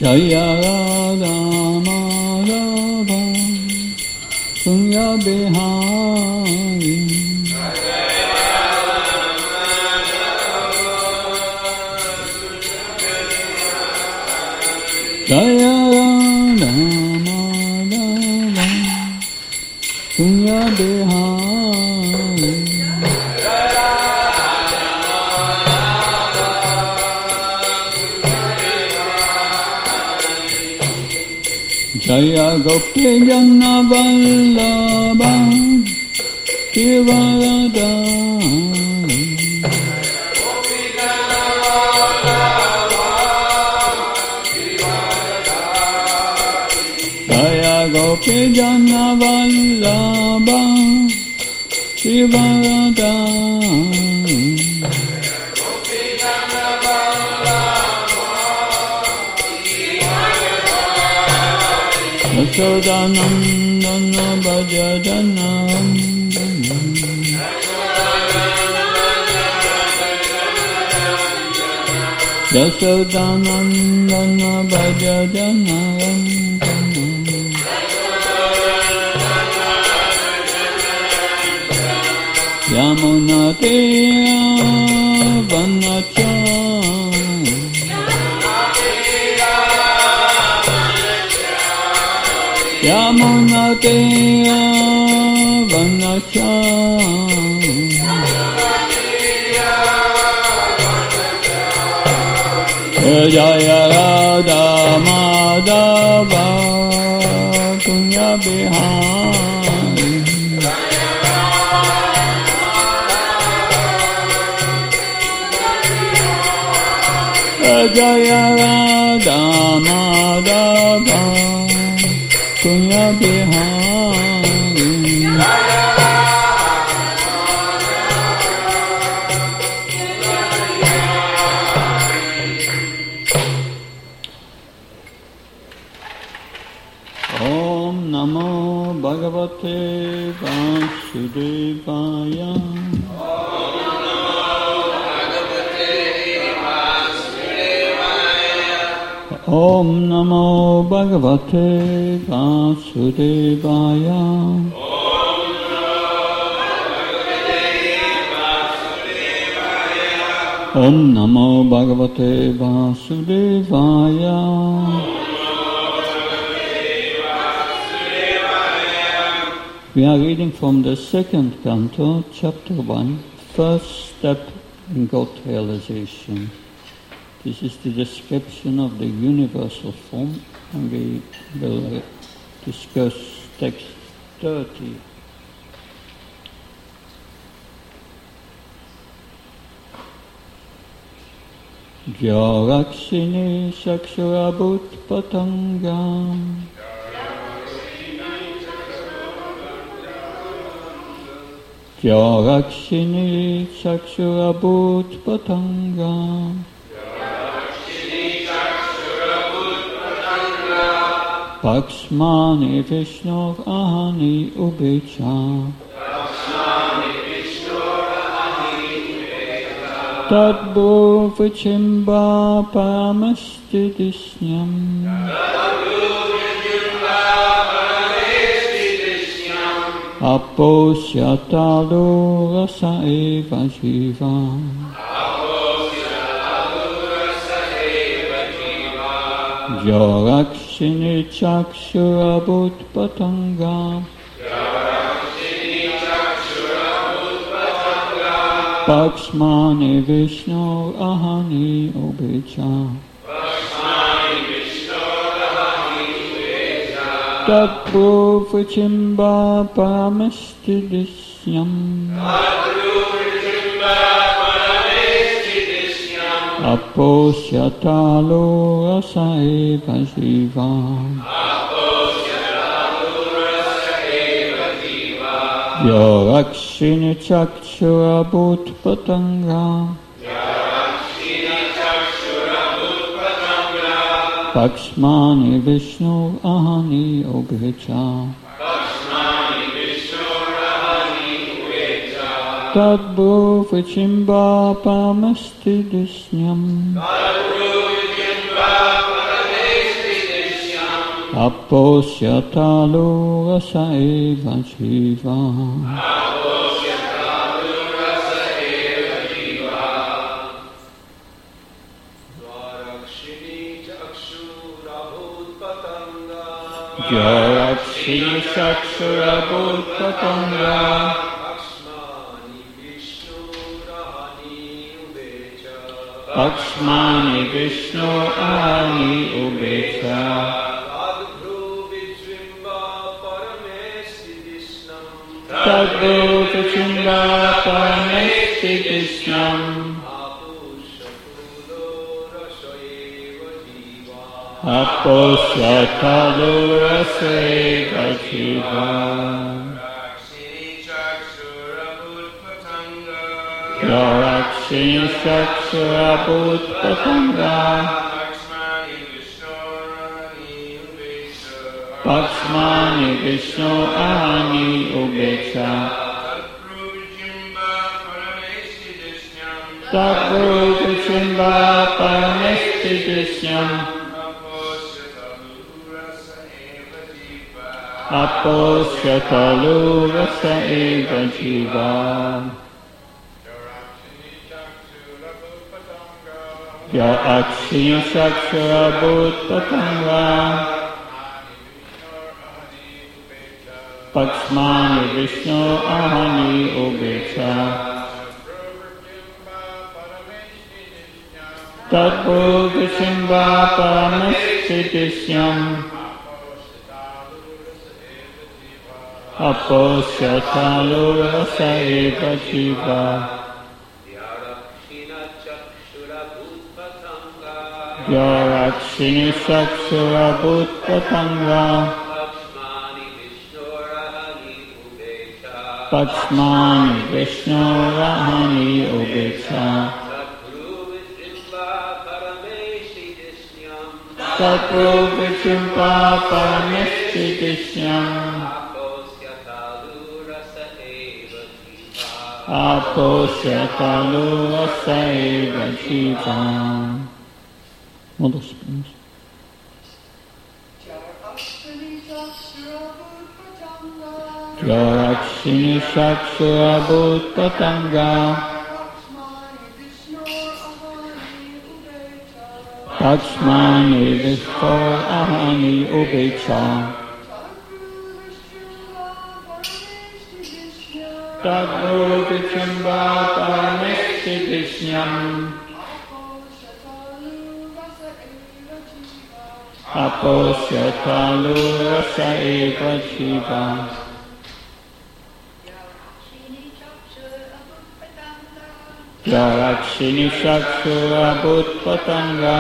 Jaya Radha Madhava Kunya Bihari Jaya Radha Madhava Kunya Bihari Jaya Gopi Jana Vallabha Shivaradhari Jaya Gopi Jana Vallabha Shivaradhari Yashodanandana Bhajajanandana Yashodanandana Bhajajanandana Yamunatira Vanacham Yamunatira Vanacham Jaya Radha Madhava Kunya Bihari Jaya Radha Madhava Kunya Bihari Om Namo Bhagavate Vasudevaya Om Namo Bhagavate Vasudevaya Om Namo Bhagavate Vasudevaya We are reading from the second canto, chapter 1, first step in God realization. This is the description of the universal form, and we will discuss text 30. Jarakshini Shakshurabhut Patangam Jarakshini Shakshurabhut Patangam Pakshmani Vishnu Ahani Ubecha Tadbhu Vichimba Paramasti Disnyam Aposyatalu Rasa Eva Jiva Jarakshini Chakshurabhut Patangam Pakshmani Vishnu Ahani Ubecha Tadbhu Vichimba Paramasti Disnyam Aposyatalu Rasa Eva Jiva Jarakshini Chakshurabhut Patangam Pakshmani Vishnu Ahani Ubecha Tadbhu Vichimba Paramasti Disnyam Aposyatalu rasa eva jiva. Jarakshini Chakshura Bhutpatanga Lakshmani Vishnu Ahani Ubecha Tadbhu Vichimba Paramesti Krishnam Aposyatalu rasa eva jiva. Jarakshini Chakshura Bhutpatanga Lakshmani Vishnu Ahani Ubecha Tadbhu Vichimba Paramesti Krishnam Aposyatalu rasa eva jiva. Jarakshini Chakshura Bhutpatanga Lakshmani Vishnu Ahani Ubecha Tadbhu Vichimba Paramesti Krishnam Aposyatalu rasa eva jiva. Jarakshini Chakshura Bhutpatanga Lakshmani Vishnu Ahani Ubecha Tadbhu Vichimba Paramesti Krishnam Aposyatalu rasa eva jiva. Modus. Jarakshini Chakshura Bhutpatanga Lakshmani Vishnu Ahani Ubecha Tadbhu Vichimba Paramesti Krishnam Aposyatalu rasa eva jiva. Jarakshini Chakshura Bhutpatanga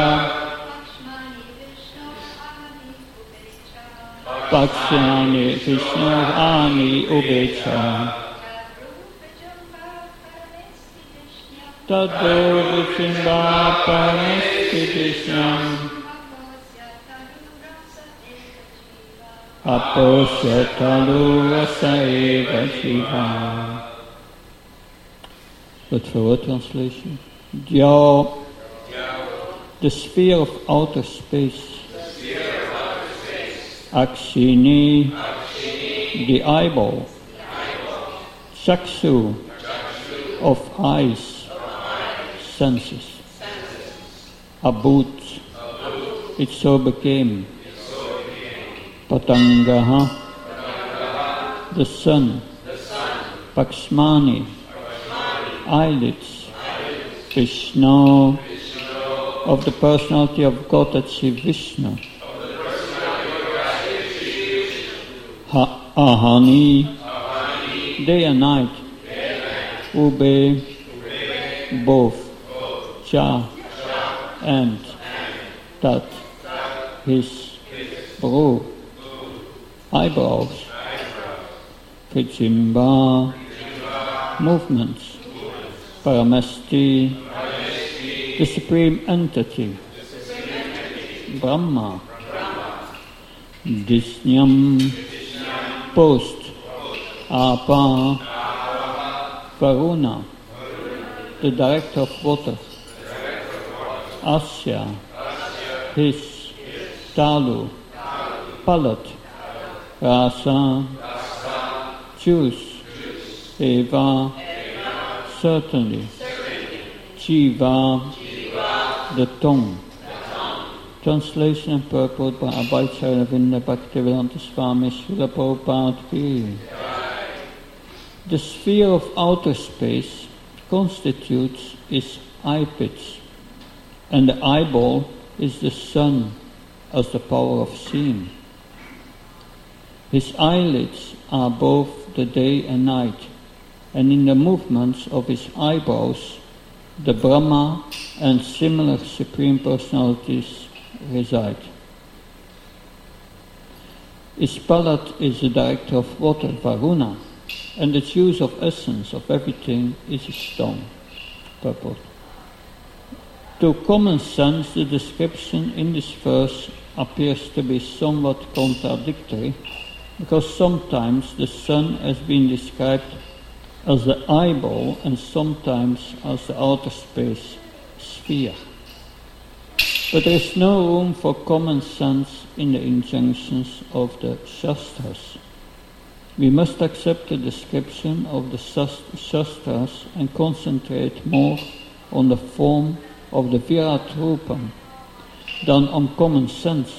Lakshmani Vishnu Ahani Ubecha Tadbhu Vichimba Paramesti Krishnam Aposyatalu rasa eva jiva. But for a translation, Dya, the sphere of outer space. Akshini, the eyeball. Chakshu, of eyes, senses. Abhut, it so became. Patangaha, the sun. Pakshmani, eyelids. Vishnu, of the personality of God, Sri Vishnu. Ahani, day and night. Ube, both. Cha, and. Tat, his. Bru, eyebrows. Vichimba, movements. Paramesti, the supreme entity. Brahma, Disnyam, post. Apa, Varuna, the director of water. Asya, his. Talu, Palat, Rasa, juice, Eva, certainly, Jiva, the tongue. Translation and purport by Abhayacharya Vinda Bhaktivedanta Swami Srila Prabhupada Ki. The sphere of outer space constitutes his eye pits, and the eyeball is the sun as the power of seeing. His eyelids are both the day and night, and in the movements of his eyebrows, the Brahma and similar Supreme Personalities reside. His Palat is the director of water, Varuna, and the juice of essence of everything is his stone. Purport. To common sense, the description in this verse appears to be somewhat contradictory, because sometimes the sun has been described as the eyeball and sometimes as the outer space sphere. But there is no room for common sense in the injunctions of the Shastras. We must accept the description of the Shastras and concentrate more on the form of the Virat Rupam than on common sense.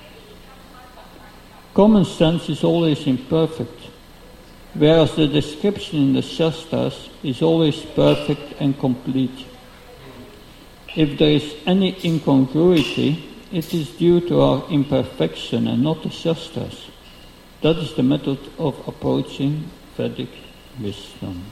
Common sense is always imperfect, whereas the description in the Shastras is always perfect and complete. If there is any incongruity, it is due to our imperfection and not the Shastras. That is the method of approaching Vedic wisdom.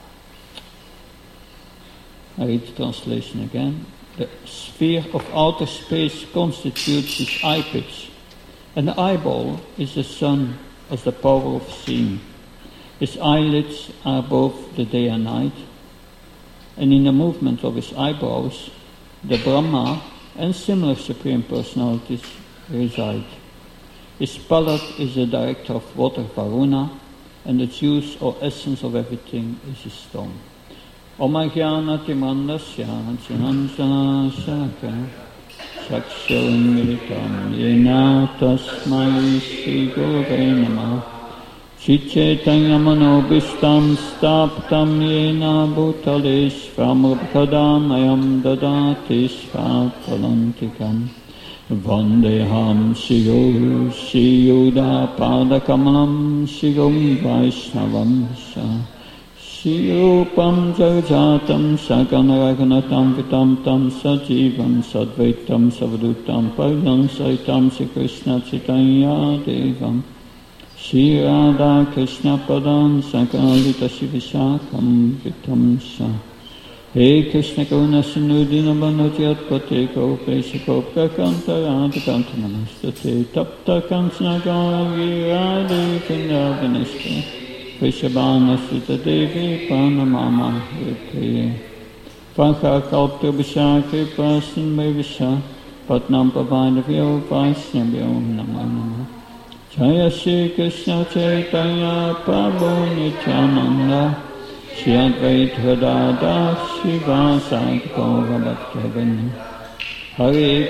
I read the translation again. The sphere of outer space constitutes his eye pits, and the eyeball is the sun as the power of seeing. His eyelids are both the day and night, and in the movement of his eyebrows, the Brahma and similar Supreme Personalities reside. His Palat is the director of water, Varuna, and the juice or essence of everything is his stone. Om Ajnana Timandasya Jananjana Shaka Chakshurmilitam Yena Tasmai Shri Gurave Namah Chitchaitanya Manobishtam Staptam Yena Bhutale Svamrupkadam Ayam Dadati Svapalantikam Vandeham Shiyo Shiyuda Padakamalam Shigum Vaishnavam Sa Shirupam Jarjatam Saganaraganatam Vitam Tam Sajivam Sadvaitam Savadutam Paryan Saitam Sri Krishna Chaitanya Devam Shri Radha Krishna Padam Sakalita Shivishakam Vitam Sa He Krishna Karuna Sindhu Dinabhanujyat Pate Kaupesha Kaupakanta Radhakanta Namastate Tapta Kansana Gauri Radhe Vrindavaneshte Vishabhana Sita Devi Pranamama Hripriye Vakha Kalptrabhisha Kripa Sindhvavisha Patnam Pavadavyo Vaishnavyo Namo Namo Jaya Shri Krishna Chaitanya Prabhu Nityananda Shri Advaita Gadadhar Srivasadi Gaura Bhaktavinda Hare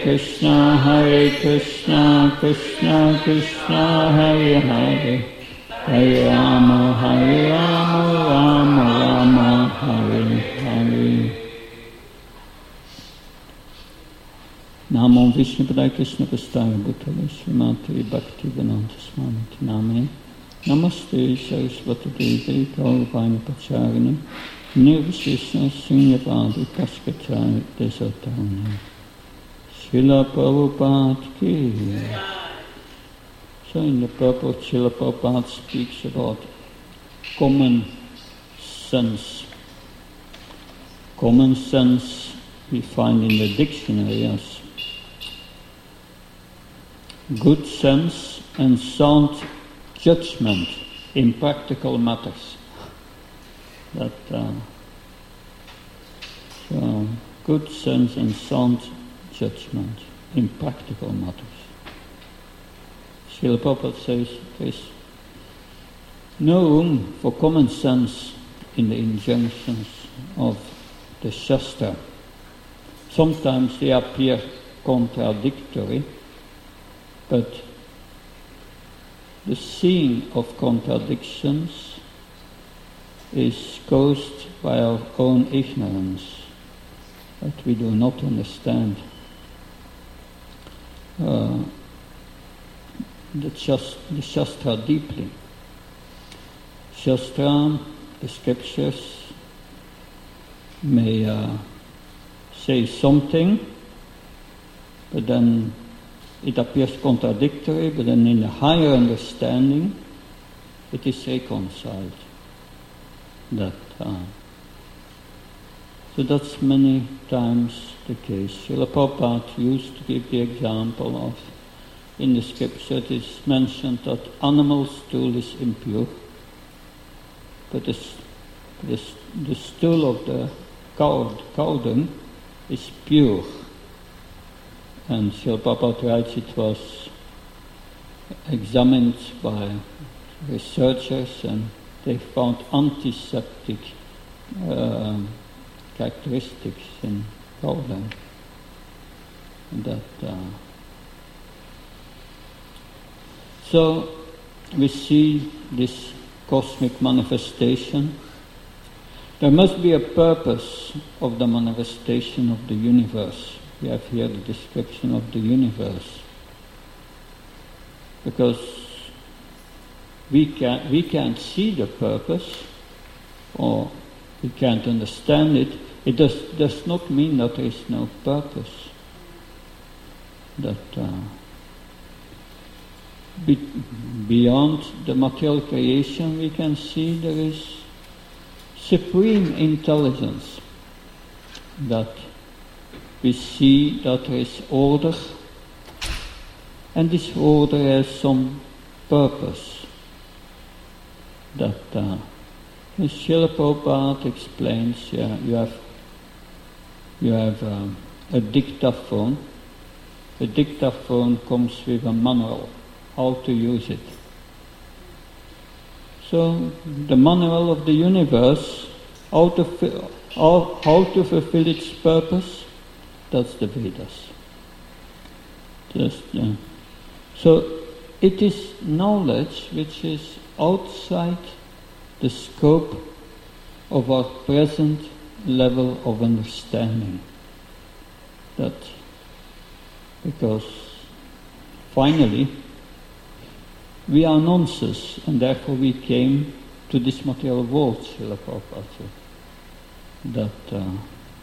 Krishna Krishna Krishna Hare Hare Hare Rama, Rama Rama, Hare Hare. Namo Vishnupadaya Krishna Prasthaya Bhutale Srimati Bhaktivedanta Swami Name. Namaste Saraswati Devi Gauravani Pacharini Nirvishishna Sunyavadi Paskachari Desatana Srila Prabhupada Ki. So in the purport, Srila Prabhupada speaks about common sense. Common sense we find in the dictionary as good sense and sound judgment in practical matters. So good sense and sound judgment in practical matters. Srila Prabhupada says there is no room for common sense in the injunctions of the Shastra. Sometimes they appear contradictory, but the seeing of contradictions is caused by our own ignorance, that we do not understand the Shastra deeply. Shastra, the scriptures, may say something, but then it appears contradictory, but then in a higher understanding, it is reconciled. So that's many times the case. Srila Prabhupada used to give the example of, in the scripture it is mentioned that animal stool is impure, but the stool of the cow dung is pure. And Srila Prabhupada writes it was examined by researchers and they found antiseptic characteristics in cow dung. So we see this cosmic manifestation. There must be a purpose of the manifestation of the universe. We have here the description of the universe. Because we can't see the purpose, or we can't understand it. It does not mean that there is no purpose. Beyond the material creation, we can see there is supreme intelligence, that we see that there is order, and this order has some purpose. As Srila Prabhupada explains, you have a dictaphone. A dictaphone comes with a manual, how to use it. So the manual of the universe, how to fulfill its purpose, that's the Vedas. So it is knowledge which is outside the scope of our present level of understanding. Because finally we are nonsense, and therefore we came to this material world, Srila Prabhupada said.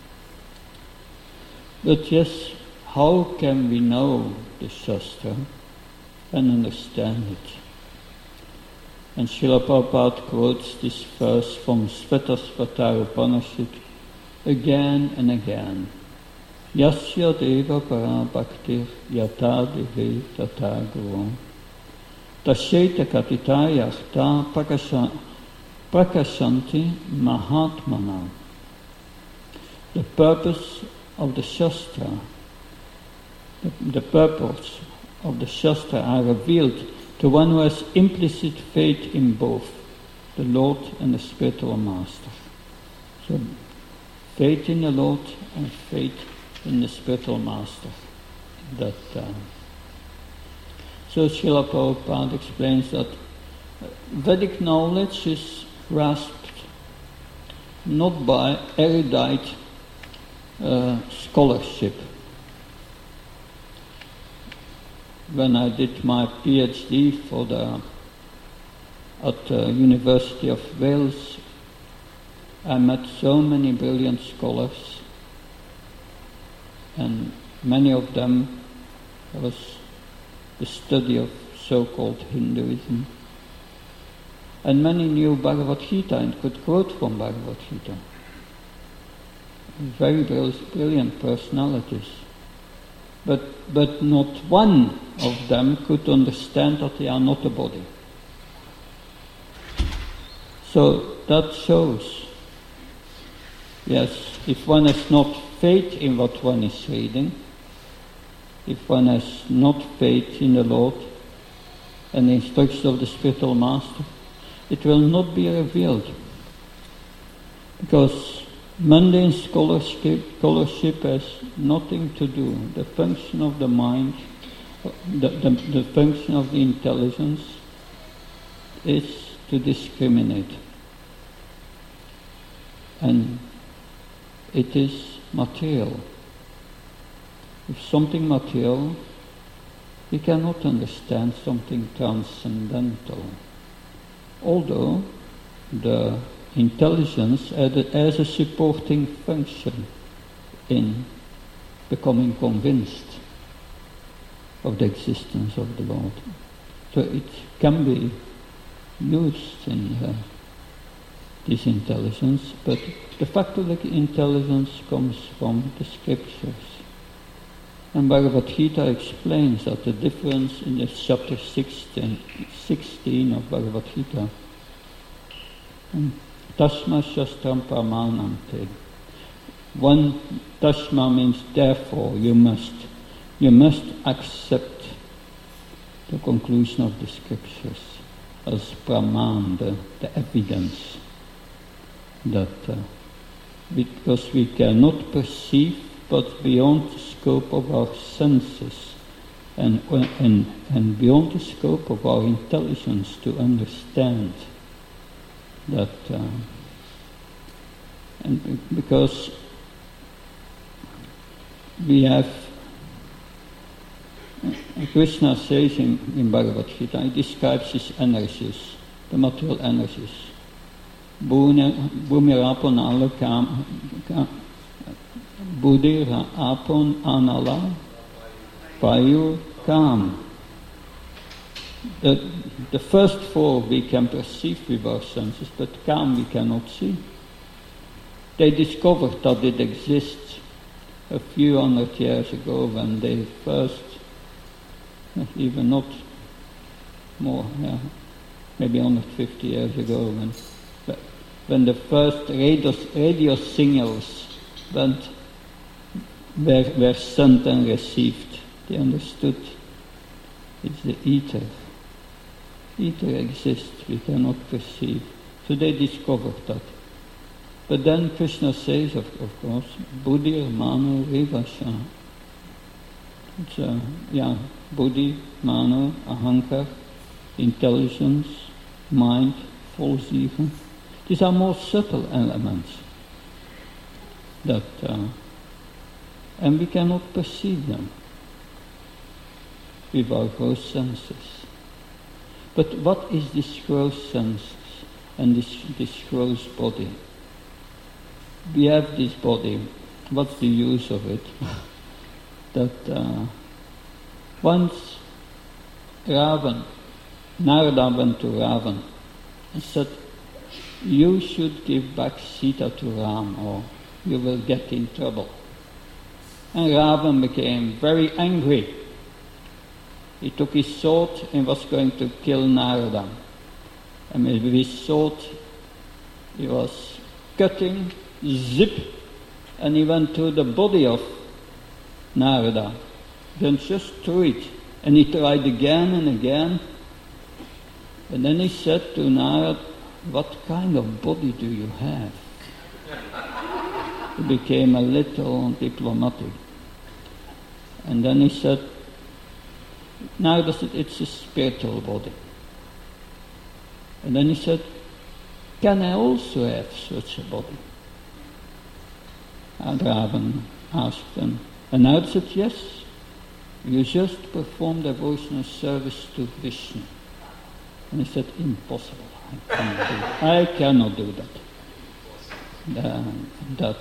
But yes, how can we know the Shastra and understand it? And Srila Prabhupada quotes this verse from Svetasvatara Upanishad again and again. Yasya deva para bhaktir yata divi tata guru tasyeta katitaya ta prakashanti mahatmana. The purpose of the Shastra, the purpose of the Shastra are revealed to one who has implicit faith in both the Lord and the spiritual master. So faith in the Lord and faith in the spiritual master. So Srila Prabhupada explains that Vedic knowledge is grasped not by erudite scholarship. When I did my PhD at the University of Wales, I met so many brilliant scholars, and many of them was the study of so-called Hinduism. And many knew Bhagavad Gita and could quote from Bhagavad Gita. Very brilliant personalities. But not one of them could understand that they are not a body. So that shows, yes, if one has not faith in what one is reading, if one has not faith in the Lord and the instructions of the spiritual master, it will not be revealed. Because mundane scholarship has nothing to do. The function of the mind, the function of the intelligence is to discriminate. And it is material. If something material, we cannot understand something transcendental. Although the intelligence has a supporting function in becoming convinced of the existence of the Lord. So it can be used in this intelligence, but the factual intelligence comes from the scriptures. And Bhagavad Gita explains that the difference in the chapter 16 of Bhagavad Gita, Tasma Shastram Pramanante. One Tasma means therefore, you must accept the conclusion of the scriptures as Praman, the evidence that because we cannot perceive but beyond the scope of our senses and beyond the scope of our intelligence to understand that and because we have Krishna says in Bhagavad Gita, he describes his energies, the material energies. Bhumirapon alakam Buddhira apon anala payur kam. The first four we can perceive with our senses, but kam we cannot see. They discovered that it exists a few hundred years ago when they first, even not more, maybe 150 years ago, when the first radio signals were sent and received. They understood it's the ether. Ether exists, we cannot perceive. So they discovered that. But then Krishna says, of course, Buddhir Mano Rivasha. It's Buddhi, Mano, Ahankar, intelligence, mind, Volziegen. These are more subtle elements that and we cannot perceive them with our gross senses. But what is this gross senses and this gross body? We have this body. What's the use of it? That once Narada went to Ravan and said, you should give back Sita to Ram or you will get in trouble. And Ravan became very angry. He took his sword and was going to kill Narada. And with his sword he was cutting, zip, and he went to the body of Narada. Then just threw it. And he tried again and again. And then he said to Narada, what kind of body do you have? He became a little diplomatic. And then he said, Narada said, it's a spiritual body. And then he said, can I also have such a body? And Ravan asked him. And Narada said, yes, you just perform devotional service to Vishnu. And he said, impossible. I cannot do that.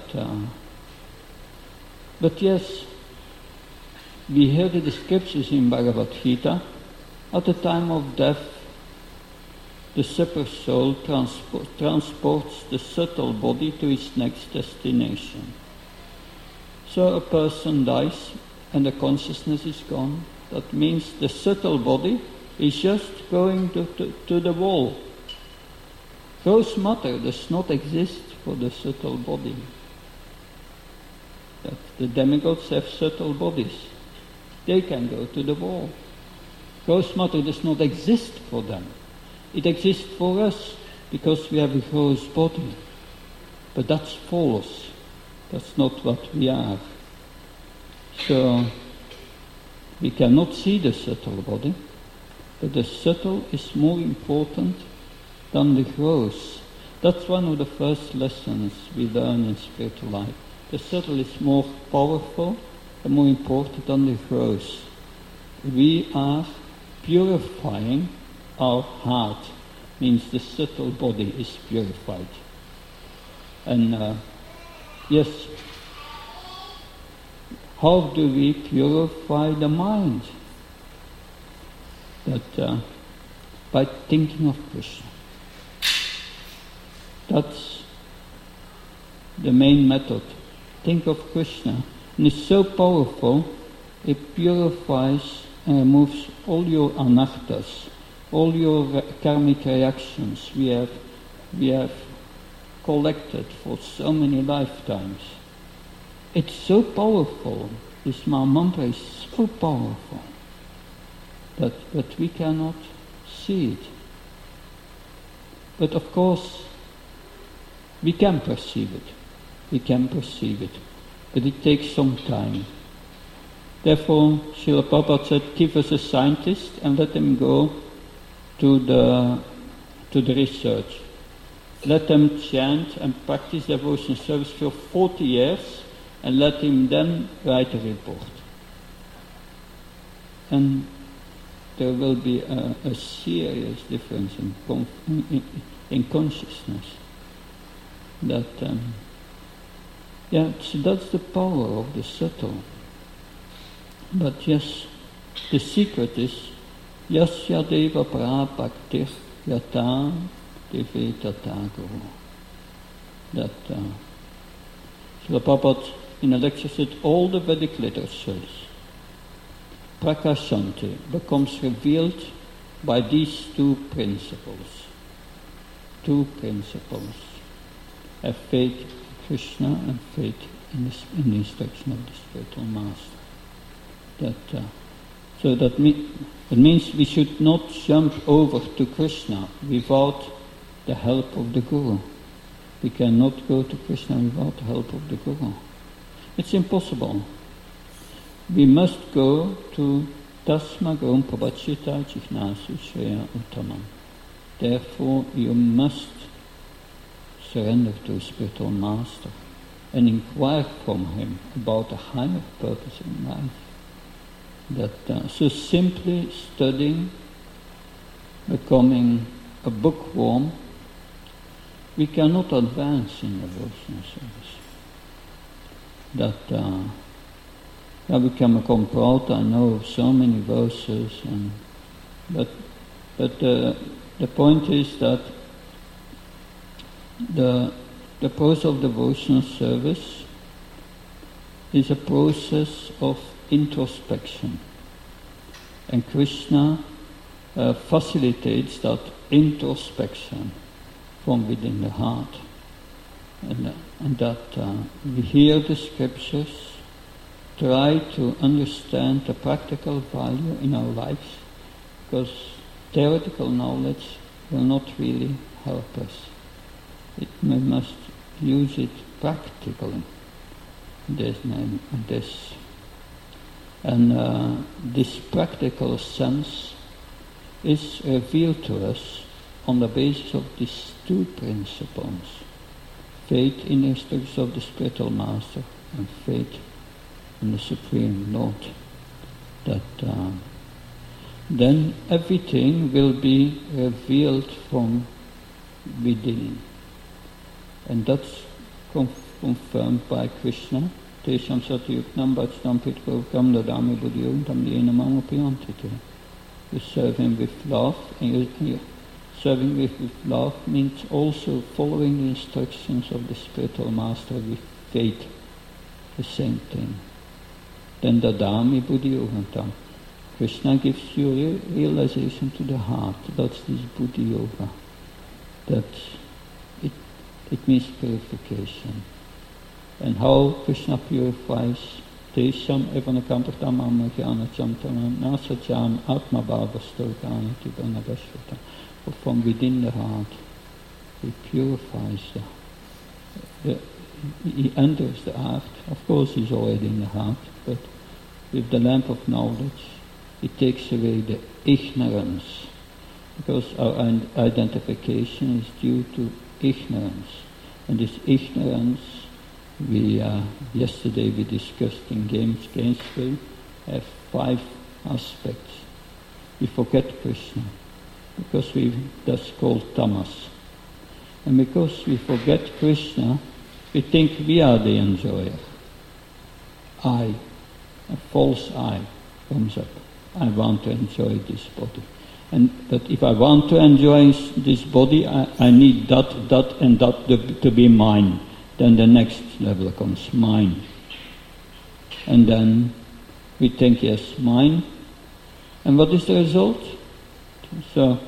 But yes, we hear the scriptures in Bhagavad Gita. At the time of death, the super soul transports the subtle body to its next destination. So a person dies and the consciousness is gone. That means the subtle body is just going to the wall. Gross matter does not exist for the subtle body. That the demigods have subtle bodies. They can go to the wall. Gross matter does not exist for them. It exists for us because we have a gross body. But that's false. That's not what we are. So we cannot see the subtle body, but the subtle is more important than the gross. That's one of the first lessons we learn in spiritual life. The subtle is more powerful and more important than the gross. We are purifying our heart, means the subtle body is purified. And yes, how do we purify the mind? That by thinking of Krishna. That's the main method. Think of Krishna. And it's so powerful, it purifies and removes all your anarthas, all your karmic reactions we have collected for so many lifetimes. It's so powerful. This mantra is so powerful that we cannot see it. But of course, we can perceive it. We can perceive it. But it takes some time. Therefore, Srila Prabhupada said, give us a scientist and let him go to the research. Let them chant and practice devotion service for 40 years and let him then write a report. And there will be a serious difference in consciousness. That so that's the power of the subtle. But yes, the secret is Yasya Deva Prabhaktir Yata Deveta Taguru. That Srila Prabhupada in a lecture said all the Vedic literatures, Prakashanti, becomes revealed by these two principles. Two principles. Have faith in Krishna and faith in the instruction of the spiritual master. That means we should not jump over to Krishna without the help of the Guru. We cannot go to Krishna without the help of the Guru. It's impossible. We must go to Tasma Grum Prabhachita Jignasu Shreya Uttamam. Therefore, you must surrender to a spiritual master and inquire from him about a higher purpose in life. So simply studying, becoming a bookworm, we cannot advance in devotional service. We can become proud. I know of so many verses, but the point is that the process of devotional service is a process of introspection, and Krishna facilitates that introspection from within the heart, and that we hear the scriptures, try to understand the practical value in our lives, because theoretical knowledge will not really help us. We must use it practically. This practical sense is revealed to us on the basis of these two principles: faith in the instructions of the spiritual master and faith in the Supreme Lord. Then everything will be revealed from within. And that's confirmed by Krishna. Tesham satyuknam bhajtam pitkovkam dadami buddhiyogam yena mama priyantite. You serve him with love, and serving with love means also following the instructions of the spiritual master with faith. The same thing. Then dadami buddhiyogam. Krishna gives you realization to the heart. That's this buddhi yoga. It means purification. And how Krishna purifies Tesham evanakampatam amagyanacham tanam nasajam atma bhavastokana tibanabashvata. From within the heart, he purifies he enters the heart. Of course he's already in the heart, but with the lamp of knowledge, it takes away the ignorance because our identification is due to ignorance. And this ignorance, yesterday we discussed in Gainesville, have 5 aspects. We forget Krishna, because that's called tamas. And because we forget Krishna, we think we are the enjoyer. A false I comes up. I want to enjoy this body. But if I want to enjoy this body, I need that, and that to be mine. Then the next level comes mine. And then we think, yes, mine. And what is the result? So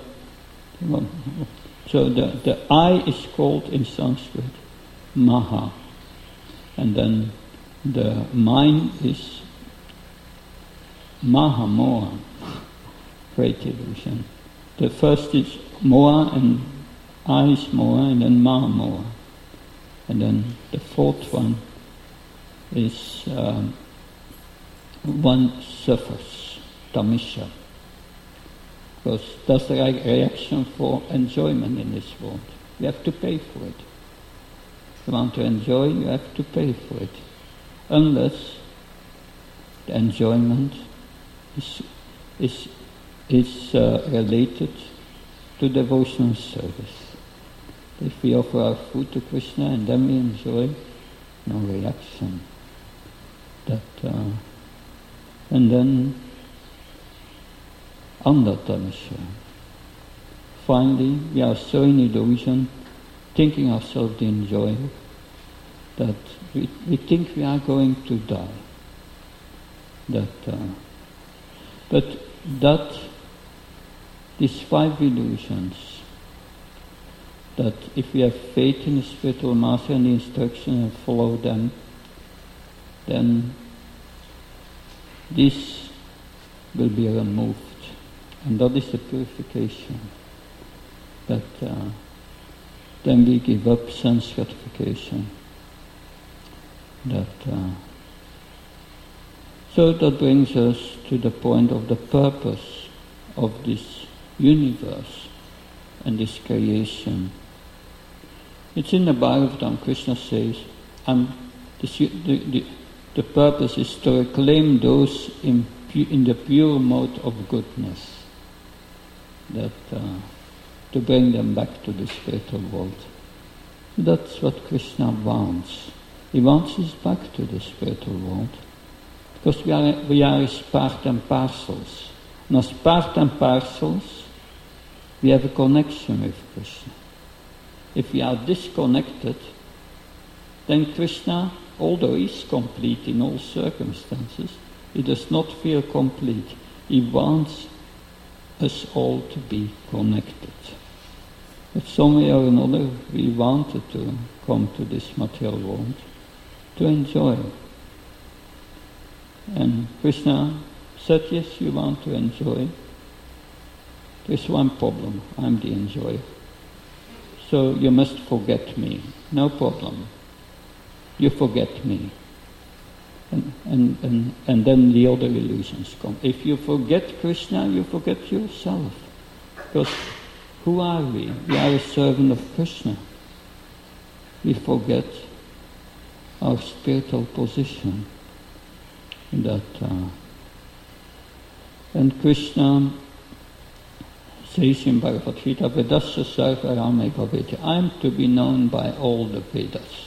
the I is called in Sanskrit Maha. And then the mine is Maha Moha, great illusion. The first is Moha, and I is Moha, and then Maha Moha. And then the fourth one is one suffers, Tamisha. Because that's the reaction for enjoyment in this world. You have to pay for it. If you want to enjoy, you have to pay for it. Unless the enjoyment is related to devotional service. If we offer our food to Krishna and then we enjoy, no reaction. And then Andatamisha. Finally, we are so in illusion, thinking ourselves the enjoyer, that we think we are going to die. But these 5 illusions, that if we have faith in the spiritual master and the instruction and follow them, then this will be removed. And that is the purification. That then we give up sense gratification. So that brings us to the point of the purpose of this universe and this creation. It's in the Bhagavatam. Krishna says, the purpose is to reclaim those in the pure mode of goodness, to bring them back to the spiritual world. That's what Krishna wants. He wants us back to the spiritual world, because we are his part and parcels. And as part and parcels, we have a connection with Krishna. If we are disconnected, then Krishna, although he is complete in all circumstances, he does not feel complete. He wants us all to be connected. But some way or another, we wanted to come to this material world to enjoy. And Krishna said, yes, you want to enjoy. There's one problem, I'm the enjoyer. So you must forget me. No problem. You forget me. And then the other illusions come. If you forget Krishna, you forget yourself. Because who are we? We are a servant of Krishna. We forget our spiritual position. And Krishna says in Bhagavad Gita, Vedasya sarva rame bhavetya. I am to be known by all the Vedas.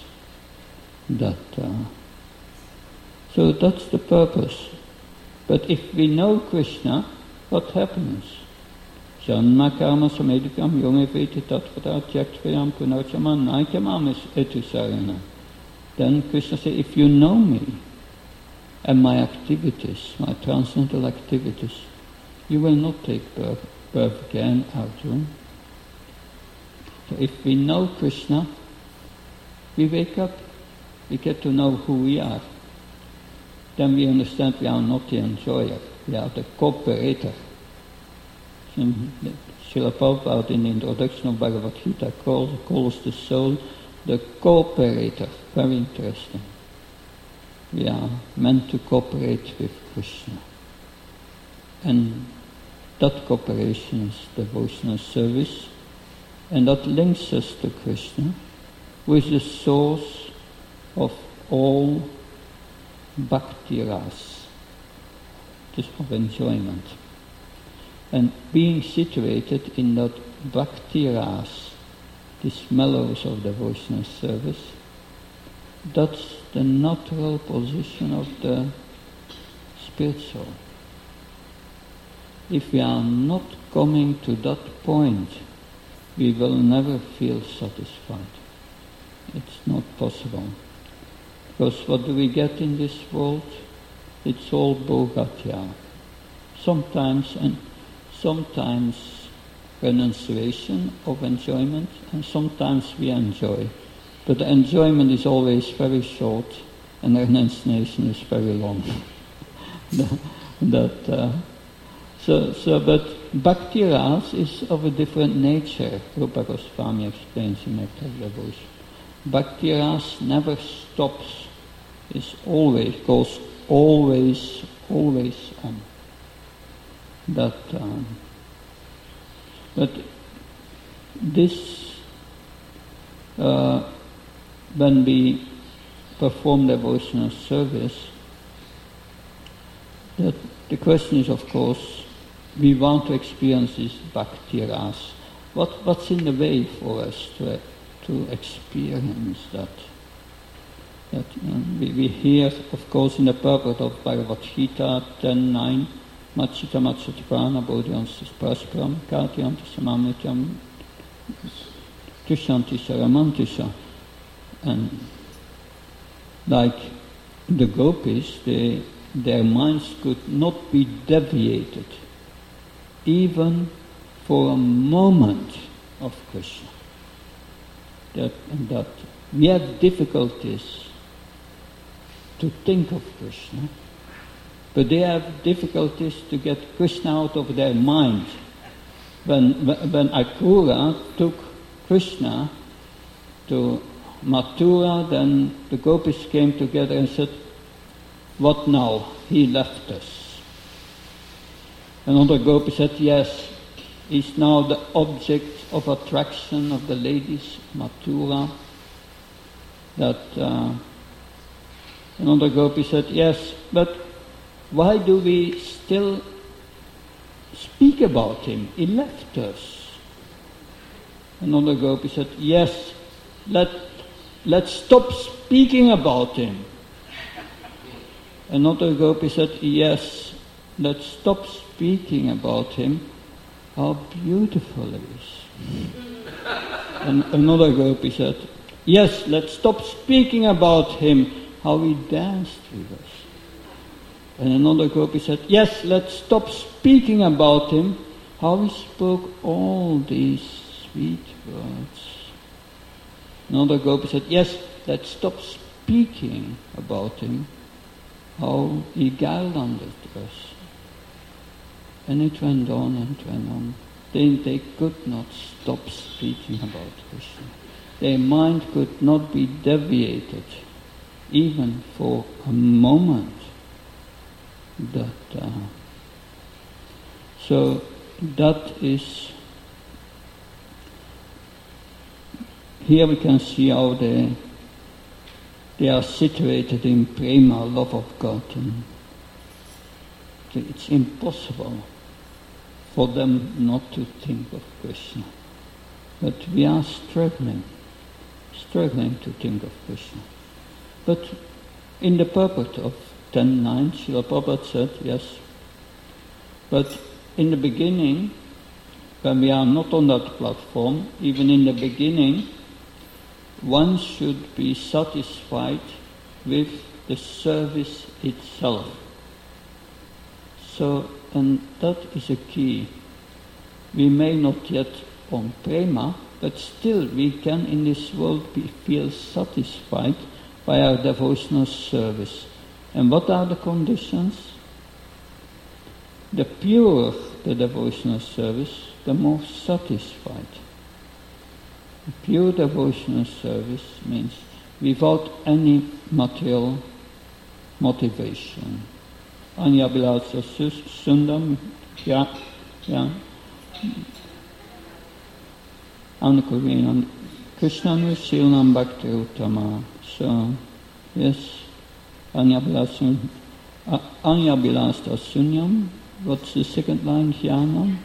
So that's the purpose. But if we know Krishna, what happens? Janma karma samedikam yome veti tatvata tyaktvyam punarchama naikamam etusarana. Then Krishna says, if you know me and my activities, my transcendental activities, you will not take birth again, Arjuna. So if we know Krishna, we wake up, we get to know who we are. Then we understand we are not the enjoyer, we are the cooperator. Srila Prabhupada in the introduction of Bhagavad Gita calls the soul the cooperator. Very interesting. We are meant to cooperate with Krishna. And that cooperation is devotional service, and that links us to Krishna, who is the source of all bhakti ras, this of enjoyment. And being situated in that bhakti ras, these mellows of devotional service, that's the natural position of the spiritual. If we are not coming to that point, we will never feel satisfied. It's not possible. Because what do we get in this world? It's all bhogatya. Sometimes renunciation of enjoyment, and sometimes we enjoy. But the enjoyment is always very short, and the renunciation is very long. But bhakti ras is of a different nature. Rupa Goswami explains in Nectar of Devotion. Bhakti ras never stops. It goes always on. But this, when we perform devotional service, that the question is, of course, we want to experience this bhakti ras. What's in the way for us to experience that? We hear, of course, in the purport of Bhagavad Gita 10.9, Machita Machatrana Bodhyansis Praspram Katyanti Samamityam Tushanti Saramantisha. And like the gopis, their minds could not be deviated even for a moment of Krishna. That we have difficulties to think of Krishna, but they have difficulties to get Krishna out of their mind. When Akrura took Krishna to Mathura, then the gopis came together and said, "What now? He left us." Another gopi said, "Yes, he's now the object of attraction of the ladies, Mathura." Another gopi said, "Yes, but why do we still speak about him? He left us." Another gopi said, "Yes, let's stop speaking about him." Another gopi said, "Yes, let's stop speaking about him, how beautiful he is." And another gopi said, "Yes, let's stop speaking about him, how he danced with us." And another gopi said, "Yes, let's stop speaking about him, how he spoke all these sweet words." Another gopi said, "Yes, let's stop speaking about him, how he garlanded us." And it went on and went on. They could not stop speaking about Krishna. Their mind could not be deviated, even for a moment. So that is, here we can see how they are situated in prema, love of God. And it's impossible for them not to think of Krishna. But we are struggling to think of Krishna. But in the purport of 10.9, Srila Prabhupada said, yes, but in the beginning, when we are not on that platform, even in the beginning, one should be satisfied with the service itself. So, and that is a key. We may not yet on prema, but still we can in this world feel satisfied by our devotional service. And what are the conditions? The purer the devotional service, the more satisfied. The pure devotional service means without any material motivation. Anya Bilasa Sundam Yeah. Anukurina Krishna Nushilnam Bhakti Uttama. So, yes, Anyabilastas Sunyam. What's the second line? Jnanam?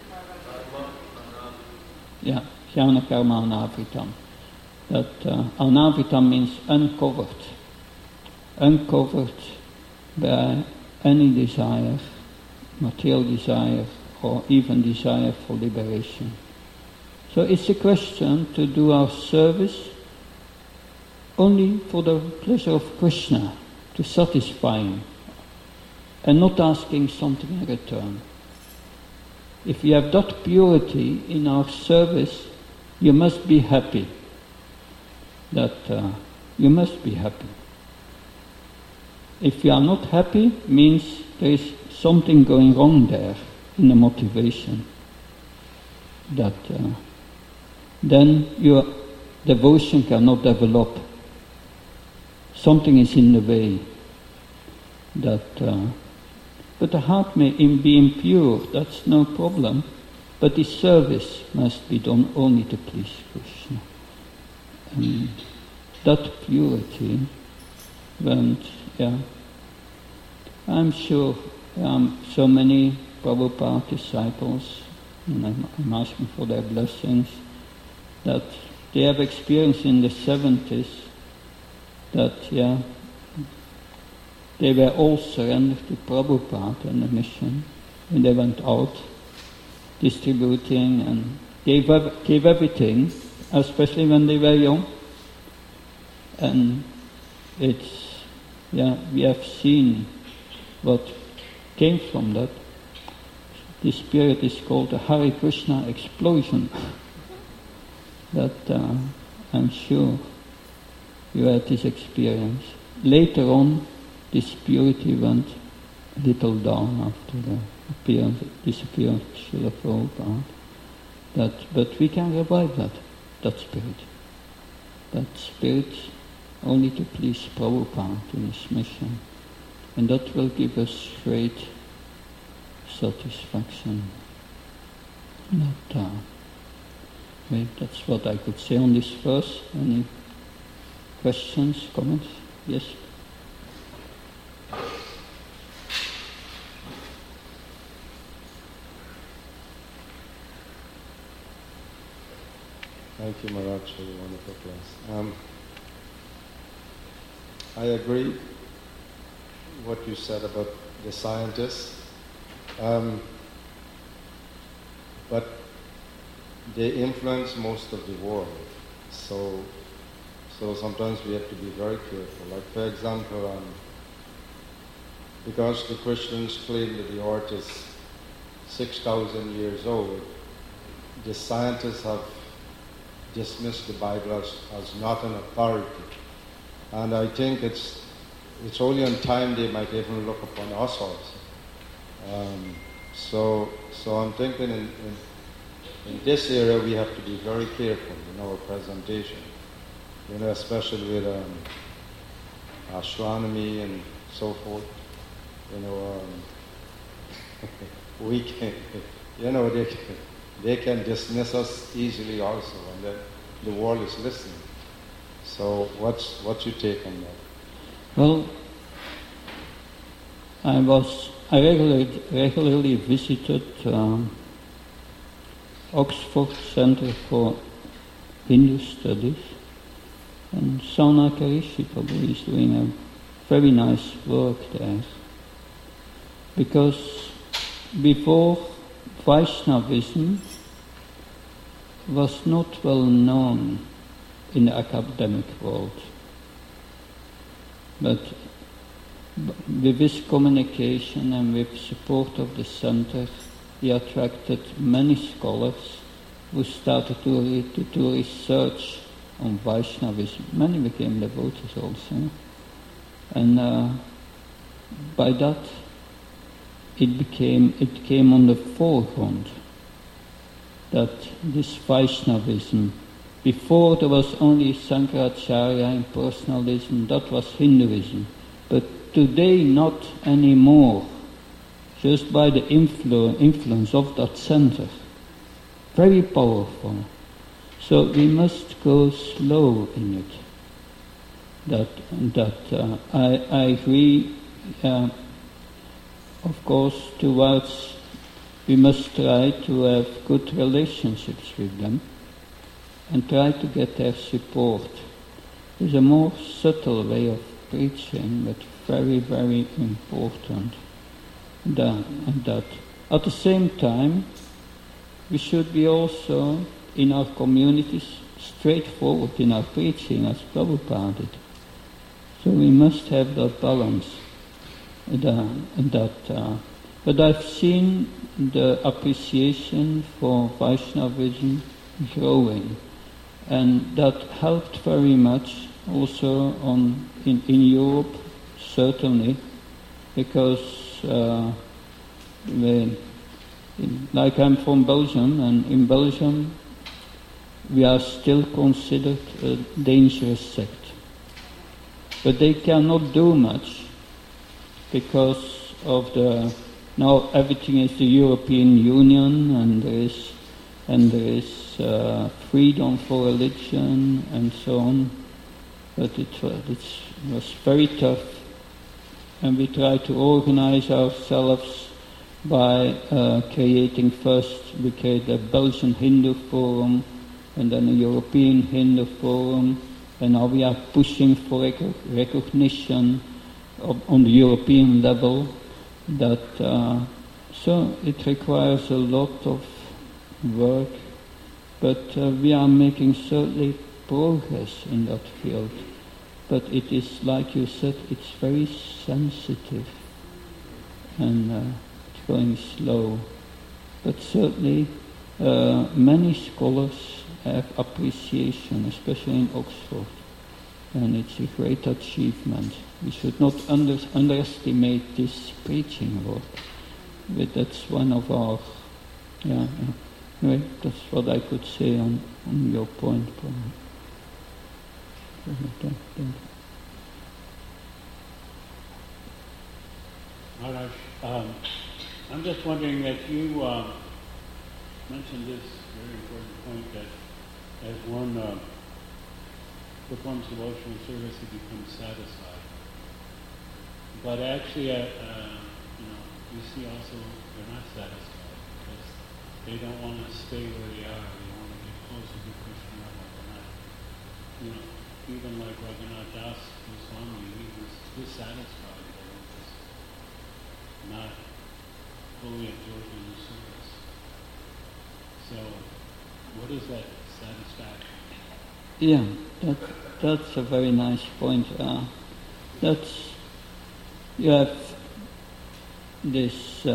Yeah, Jnana Karma Anavitam. That Anavitam means uncovered. Uncovered by any desire, material desire, or even desire for liberation. So it's a question to do our service only for the pleasure of Krishna, to satisfy him, and not asking something in return. If you have that purity in our service, you must be happy. You must be happy. If you are not happy, means there is something going wrong there in the motivation. Then your devotion cannot develop. Something is in the way. But the heart may be impure, that's no problem. But the service must be done only to please Krishna. And that purity, I'm sure so many Prabhupada disciples, and I'm asking for their blessings, that they have experienced in the 70s that, they were all surrendered to Prabhupada and the mission, and they went out distributing and gave everything, especially when they were young. And we have seen what came from that. This spirit is called the Hare Krishna explosion. That I'm sure you had this experience. Later on, this purity went a little down after the disappearance of Srila Prabhupada. But we can revive that spirit. That spirit only to please Prabhupada in his mission. And that will give us great satisfaction. That's what I could say on this verse. Any questions, comments? Yes? Thank you, Maharaj, for the wonderful class. I agree what you said about the scientists, but they influence most of the world. So sometimes we have to be very careful. Like, for example, because the Christians claim that the earth is 6,000 years old, the scientists have dismissed the Bible as not an authority. And I think it's only in time they might even look upon us also. So I'm thinking in this area we have to be very careful in our presentation. Especially with astronomy and so forth. We can, they can dismiss us easily also, and then the world is listening. So what's your take on that? Well, I regularly visited Oxford Center for Hindu Studies, and Saunaka Rishi Prabhu is doing a very nice work there. Because before, Vaishnavism was not well known in the academic world. But with this communication and with support of the center, he attracted many scholars who started to research on Vaishnavism. Many became devotees also. And by that, it came on the forefront that this Vaishnavism, before there was only Sankaracharya impersonalism, that was Hinduism. But today not anymore. just by the influence of that center. Very powerful. So we must go slow in it. I agree, of course, we must try to have good relationships with them and try to get their support. There's a more subtle way of preaching, but very, very important. That at the same time, we should be also in our communities straightforward in our preaching, as Prabhupada did. So we must have that balance. But I've seen the appreciation for Vaishnavism growing, and that helped very much also in Europe, certainly, because like I'm from Belgium, and in Belgium we are still considered a dangerous sect. But they cannot do much because of now everything is the European Union, and there is freedom for religion and so on. But it was very tough, and we try to organize ourselves by creating we created a Belgian Hindu Forum and then a European Hindu Forum, and now we are pushing for recognition on the European level. So it requires a lot of work, but we are making certainly progress in that field. But it is, like you said, it's very sensitive and it's going slow. But certainly many scholars have appreciation, especially in Oxford, and it's a great achievement. We should not underestimate this preaching work, but that's one of our, anyway, that's what I could say on your point. Maharaj, I'm just wondering that you mentioned this very important point that as one performs devotional service, he becomes satisfied. But actually, you see also they're not satisfied because they don't want to stay where they are. They want to get closer to Krishna. They're not, even like Raghunath Das Goswami, he was dissatisfied that he was not fully absorbed in the service. So, what is that satisfaction? Yeah, that's a very nice point. You have this,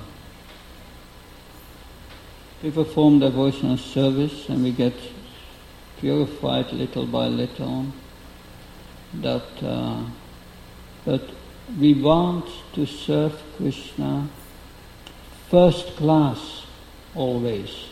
we perform devotional service and we get purified little by little. But we want to serve Krishna first class always.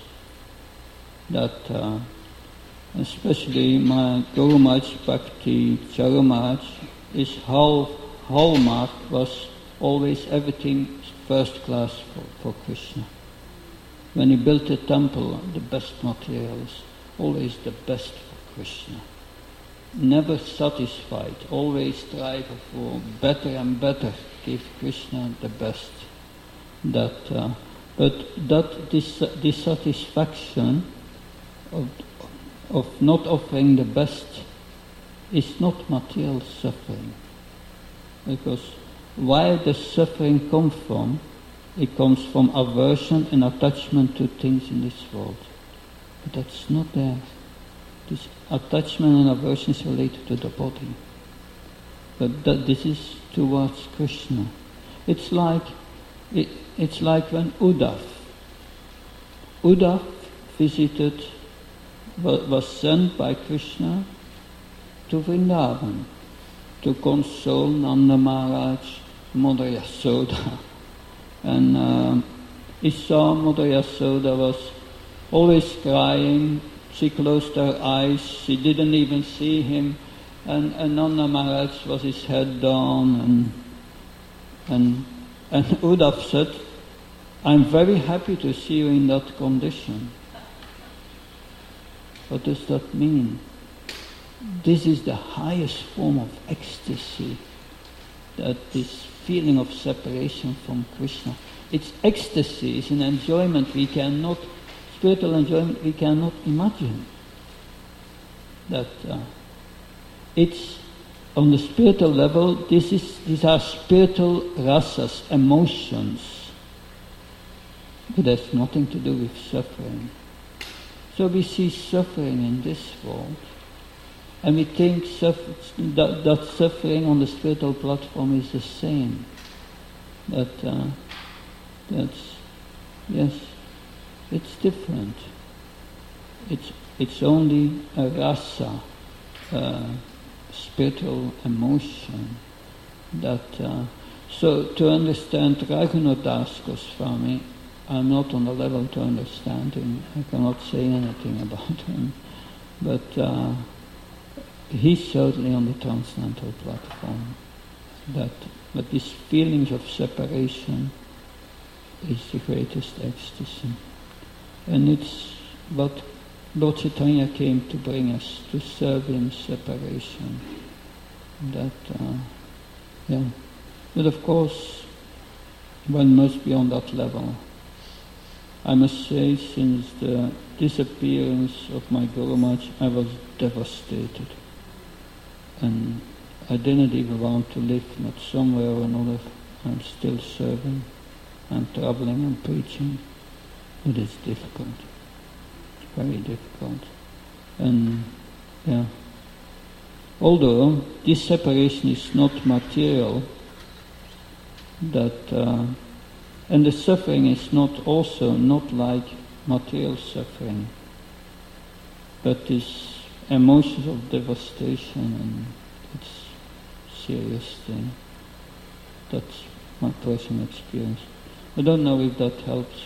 Especially my Guru Maharaj Bhakti Charu Maharaj, his hallmark was always everything first class for Krishna. When he built a temple, the best materials, always the best for Krishna. Never satisfied, always striving for better and better, give Krishna the best. But that dissatisfaction of not offering the best is not material suffering. Because where does suffering come from? It comes from aversion and attachment to things in this world. But that's not there. This attachment and aversion is related to the body. But this is towards Krishna. It's like when Uddhav visited, was sent by Krishna to Vrindavan to console Nanda Maharaj, Mother Yasoda. And he saw Mother Yasoda was always crying. She closed her eyes. She didn't even see him. And Nanda Maharaj was his head down. And And Uddhav said, I'm very happy to see you in that condition. What does that mean? This is the highest form of ecstasy, that this feeling of separation from Krishna. It's ecstasy, it's an enjoyment spiritual enjoyment we cannot imagine. That it's on the spiritual level, these are spiritual rasas, emotions, but there's nothing to do with suffering. So we see suffering in this world, and we think that suffering on the spiritual platform is the same. Yes, it's different. It's only a rasa, spiritual emotion. So to understand Raghunath Goswami, I'm not on the level to understand him. I cannot say anything about him, but he's certainly on the transcendental platform. But these feelings of separation is the greatest ecstasy, and it's what Lord Chaitanya came to bring us, to serve in separation. But of course, one must be on that level. I must say, since the disappearance of my Guru Maharaj, I was devastated. And I didn't even want to live, not somewhere or another. I'm still serving, I'm traveling and preaching. It is difficult, very difficult. And although this separation is not material, and the suffering is not like material suffering, but this emotions of devastation, and it's a serious thing. That's my personal experience. I don't know if that helps.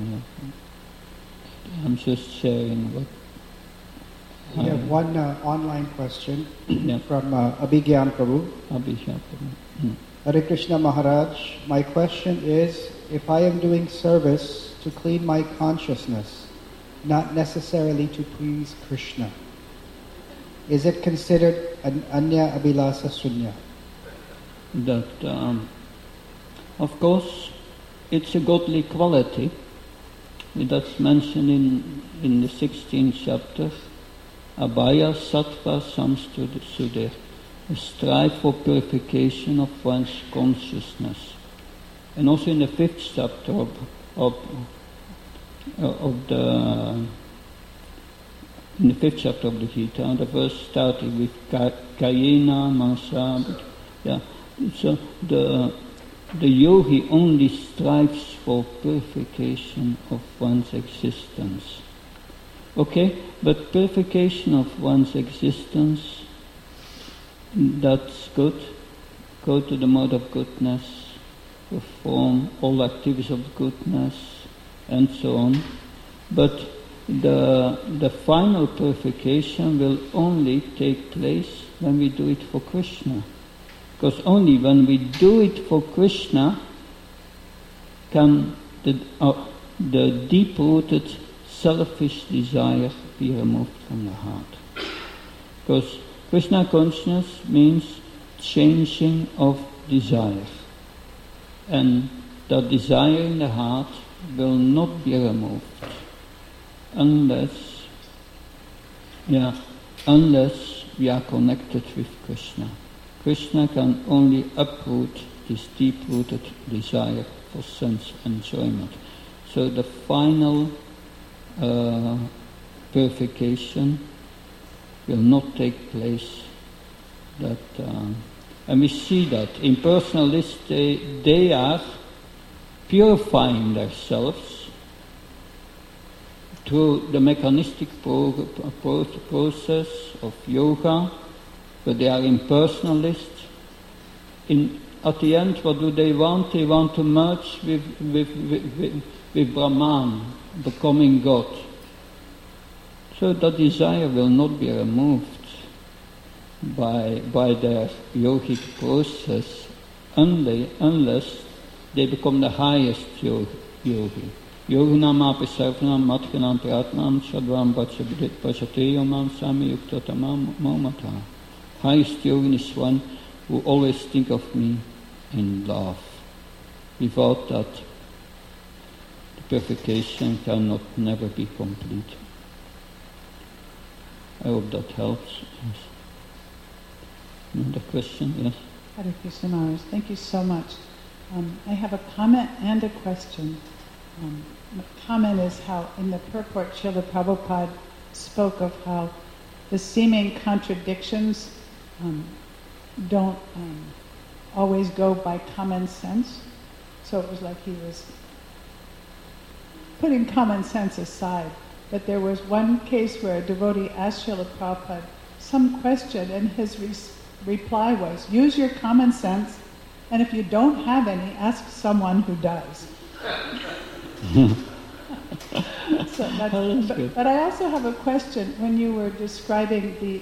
I'm just sharing what. We have one online question from Abhigyan Prabhu. Abhigyan Prabhu. Hare Krishna Maharaj, my question is, if I am doing service to clean my consciousness, not necessarily to please Krishna, is it considered an anya abhilasa sunya? That, of course, it's a godly quality. That's mentioned in the 16th chapter. Abhaya sattva samstude, a strive for purification of one's consciousness. And also in the 5th chapter in the 5th chapter of the Gita, the verse starting with Kayena Manasa. So the yogi only strives for purification of one's existence. Okay, but purification of one's existence, that's good. Go to the mode of goodness, perform all activities of goodness, and so on. But the final purification will only take place when we do it for Krishna. Because only when we do it for Krishna can the deep-rooted selfish desire be removed from the heart. Because Krishna consciousness means changing of desire. And the desire in the heart will not be removed unless we are connected with Krishna. Krishna can only uproot this deep-rooted desire for sense enjoyment. So the final purification will not take place. And we see that impersonalists, they are purifying themselves through the mechanistic process of yoga, but they are impersonalists. At the end, what do they want? They want to merge with Brahman, becoming God. So that desire will not be removed by their yogic process unless they become the highest yogi. Yoginam api sarvanam matkanam pratnam shadvam bhajateyamam sami yuktatamam momata. Highest yogi is one who always think of me in love. Without that, the purification cannot never be complete. I hope that helps. Yes. Another question? Yes. Hare Krishna Maharaj, thank you so much. I have a comment and a question. The comment is how in the purport Srila Prabhupada spoke of how the seeming contradictions don't always go by common sense. So it was like he was putting common sense aside. But there was one case where a devotee asked Srila Prabhupada some question, and his reply was, use your common sense, and if you don't have any, ask someone who does. But I also have a question. When you were describing the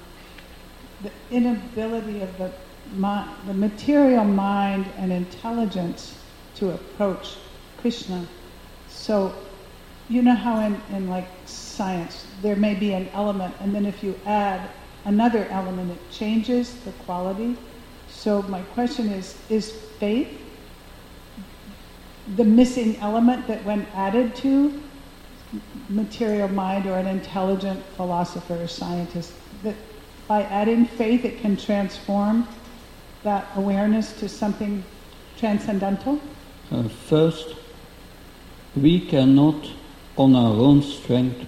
inability of the material mind and intelligence to approach Krishna, so you know how in like science there may be an element, and then if you add another element it changes the quality. So my question is faith the missing element that when added to material mind or an intelligent philosopher or scientist, that by adding faith it can transform that awareness to something transcendental? First, we cannot on our own strength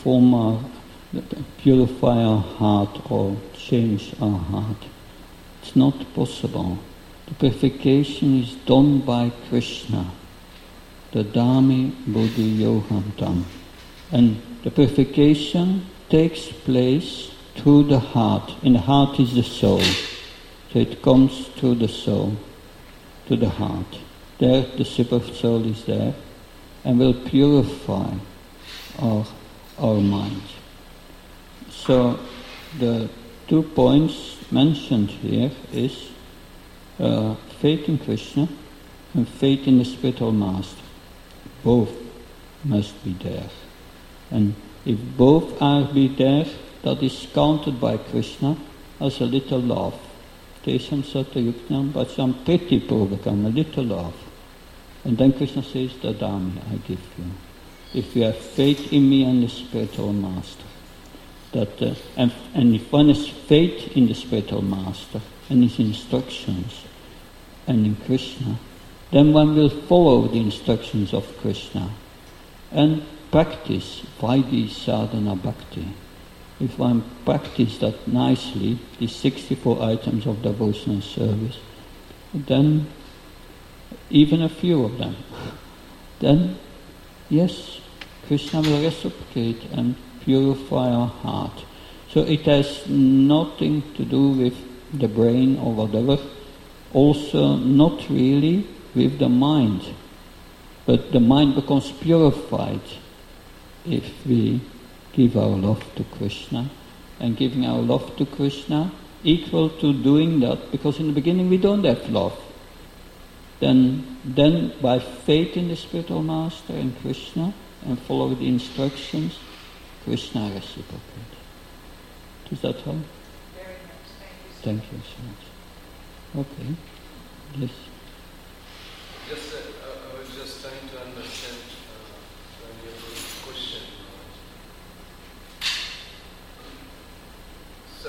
purify our heart or change our heart. It's not possible. The purification is done by Krishna. The Dami Buddhi Yohantam. And the purification takes place through the heart. In the heart is the soul. So it comes through the soul, to the heart. There the super soul is there and will purify our mind. So the 2 points mentioned here is faith in Krishna and faith in the spiritual master. Both must be there. And if both are be there, that is counted by Krishna as a little love. Tesam sata yuknam bacham priti purvakam, a little love. And then Krishna says, Dadami, I give you. If you have faith in me and the spiritual master. And if one has faith in the spiritual master and his instructions and in Krishna, then one will follow the instructions of Krishna and practice Vaidhi Sadhana Bhakti. If one practices that nicely, the 64 items of devotional service, then even a few of them, then yes, Krishna will reciprocate and purify our heart. So it has nothing to do with the brain or whatever, also not really with the mind. But the mind becomes purified if we give our love to Krishna. And giving our love to Krishna equal to doing that, because in the beginning we don't have love. Then by faith in the spiritual master and Krishna and follow the instructions, Krishna reciprocates. Does that help? Very much. Thank you so much. Okay. Yes. Just, I was just trying to understand your question. So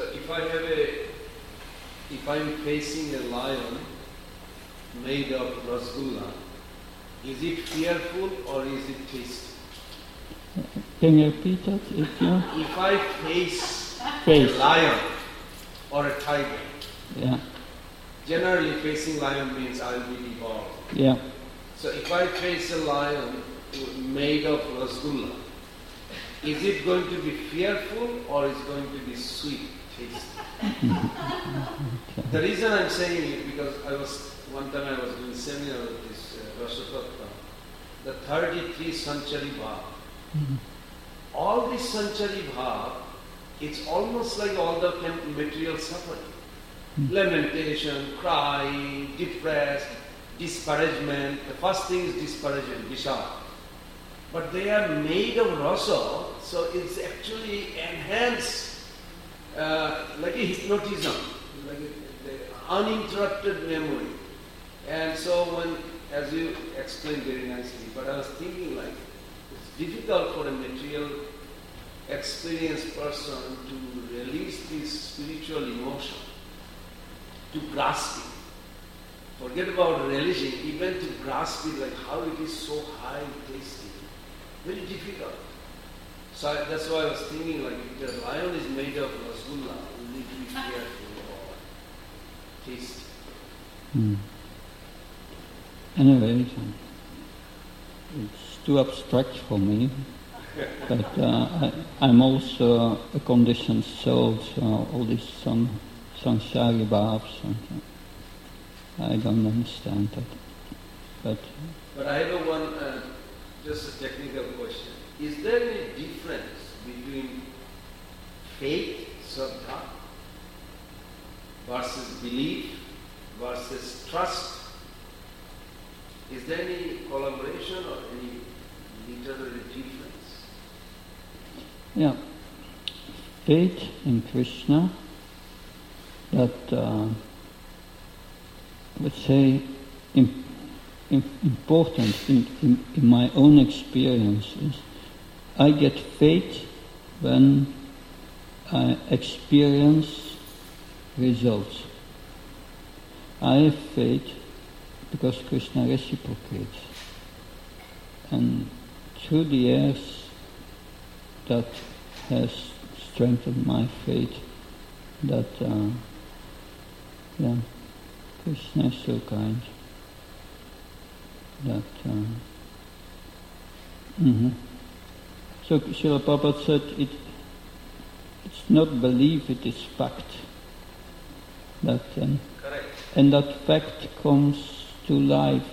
if I'm facing a lion made of rasgulla, is it fearful or is it tasty? Can you repeat that? If I face a lion or a tiger, yeah. Generally facing lion means I'll be devoured. Yeah. So if I face a lion made of rasgulla, is it going to be fearful or is it going to be sweet, tasty? The reason I'm saying it because one time I was doing a seminar with this Rasatattva, the 33 Sanchari Bhav. Mm-hmm. All this Sanchari Bhav, it's almost like all the material suffering. Lamentation, crying, depressed. disparagement. The first thing is disparagement, vishal. But they are made of rasa, so it's actually enhanced, like a hypnotism, like the uninterrupted memory. And so when, as you explained very nicely, but I was thinking like, it's difficult for a material experienced person to release this spiritual emotion, to grasp it. Forget about relishing, even to grasp it, like how it is so high and tasty. Very difficult. So that's why I was thinking, like, if the lion is made of rasgulla, we need to be careful or tasty. Anyway, it's too abstract for me. But I'm also a conditioned soul, so all these samsari bhavs, I don't understand that. But I have one, just a technical question. Is there any difference between faith, saddha, versus belief, versus trust? Is there any collaboration or any literary difference? Yeah, faith in Krishna, that let's say important in my own experience is I get faith when I experience results. I have faith because Krishna reciprocates, and through the years that has strengthened my faith that Krishna is so kind that So Srila Prabhupada said it's not belief, it is fact. That Correct. And that fact comes to life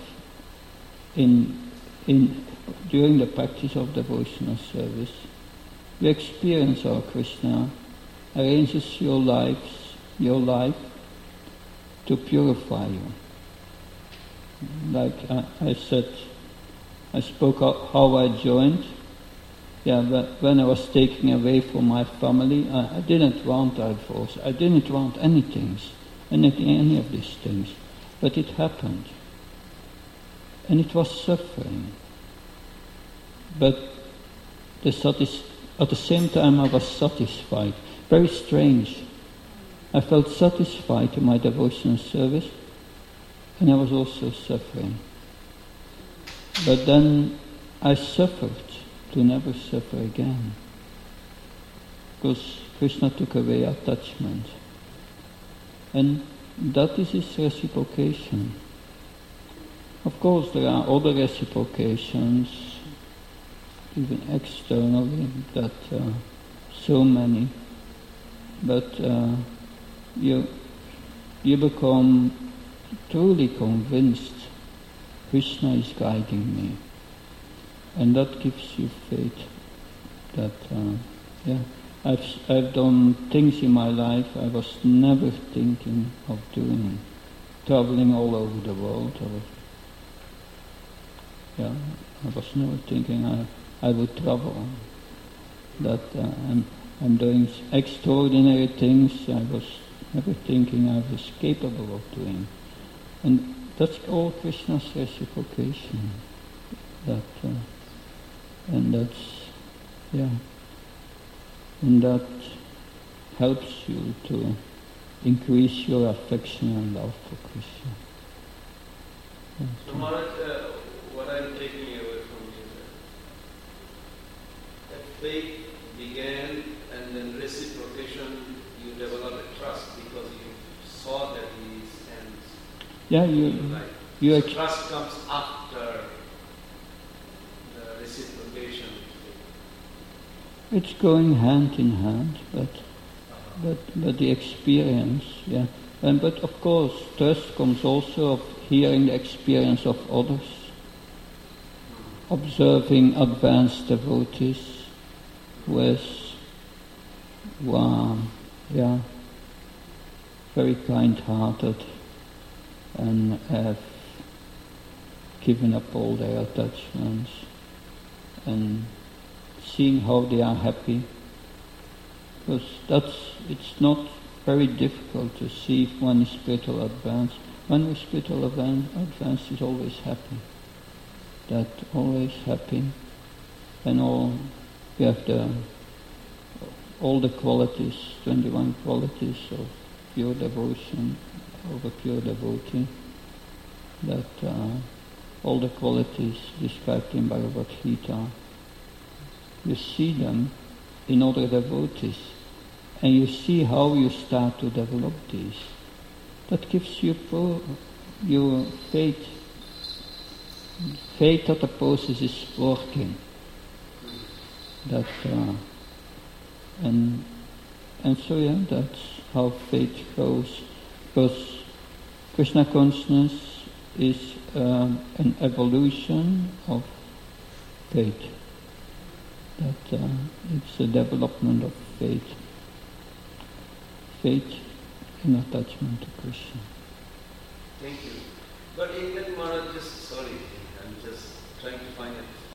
during the practice of devotional service. You experience how Krishna arranges your life to purify you. Like I said, I spoke of how I joined. When I was taken away from my family, I didn't want divorce. I didn't want any of these things. But it happened. And it was suffering. But at the same time I was satisfied. Very strange. I felt satisfied in my devotional service, and I was also suffering. But then I suffered to never suffer again, because Krishna took away attachment. And that is his reciprocation. Of course, there are other reciprocations, even externally, that so many. But you become truly convinced Krishna is guiding me, and that gives you faith. That I've done things in my life I was never thinking of doing, traveling all over the world. I was never thinking I would travel. That I'm doing extraordinary things I was never thinking I was capable of doing. And that's all Krishna's reciprocation. And that helps you to increase your affection and love for Krishna. So Maharaj, what I'm taking away from you is that faith began, and then reciprocation, you develop a trust because you saw that he is, and trust comes after the reciprocation. It's going hand in hand, but the experience, but of course, trust comes also of hearing the experience of others, observing advanced devotees with very kind-hearted and have giving up all their attachments and seeing how they are happy. Because it's not very difficult to see if one is spiritual advanced. One with spiritual advance is always happy. That always happy, and we have all the qualities, 21 qualities of pure devotion, of a pure devotee. That all the qualities described in Bhagavad Gita, you see them in other devotees, and you see how you start to develop these. That gives you your faith. Faith that the process is working. That and so that's how faith goes. Because Krishna consciousness is an evolution of faith. That it's a development of faith. Faith in attachment to Krishna. Thank you. But in that Maharaj, I'm just trying to find it.